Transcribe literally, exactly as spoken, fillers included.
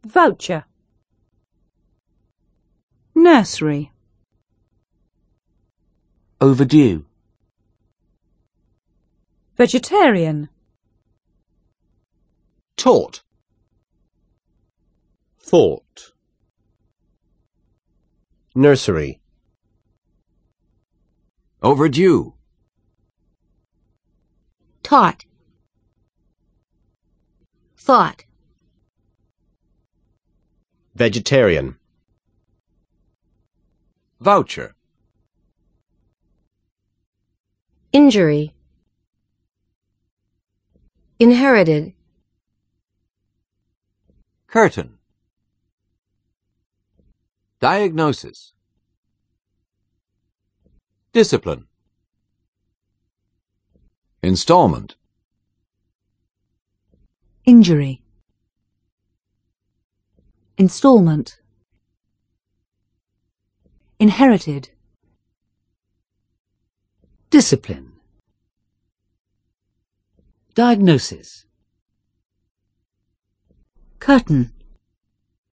Voucher. Nursery. Overdue. Vegetarian. Taught. Thought. Nursery. Overdue. Taught. Thought. Vegetarian. Voucher. Injury. Inherited. Curtain. Diagnosis. Discipline. Installment. Injury. Installment. Inherited. Discipline. Diagnosis. Curtain.